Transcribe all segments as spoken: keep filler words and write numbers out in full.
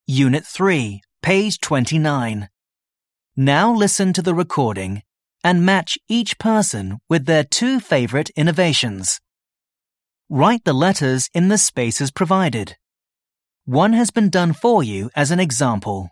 Unit three, page twenty-nine. Now listen to the recording and match each person with their two favorite innovations. Write the letters in the spaces provided. One has been done for you as an example.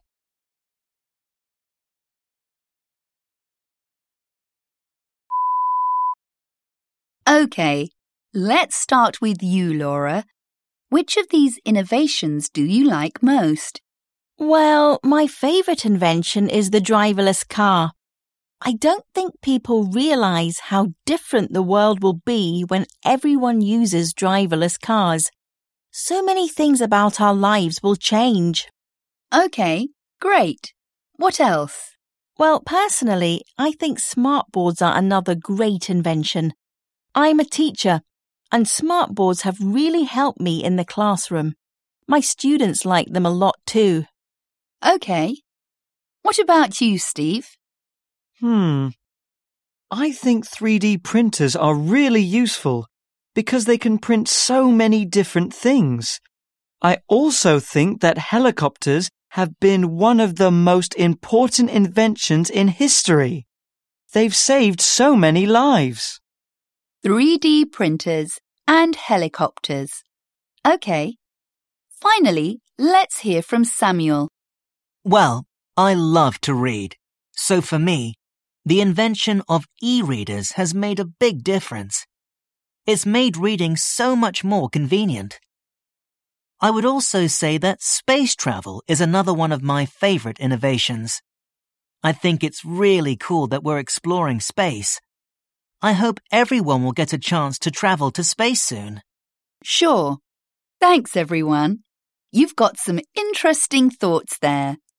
Okay, let's start with you, Laura. Which of these innovations do you like most? Well, my favourite invention is the driverless car. I don't think people realise how different the world will be when everyone uses driverless cars. So many things about our lives will change. Okay, great. What else? Well, personally, I think smartboards are another great invention. I'm a teacher, and smartboards have really helped me in the classroom. My students like them a lot too. Okay. What about you, Steve? Hmm. I think three D printers are really useful because they can print so many different things. I also think that helicopters have been one of the most important inventions in history. They've saved so many lives. three D printers and helicopters. Okay. Finally, let's hear from Samuel. Well, I love to read, so for me, the invention of e-readers has made a big difference. It's made reading so much more convenient. I would also say that space travel is another one of my favorite innovations. I think it's really cool that we're exploring space. I hope everyone will get a chance to travel to space soon. Sure. Thanks, everyone. You've got some interesting thoughts there.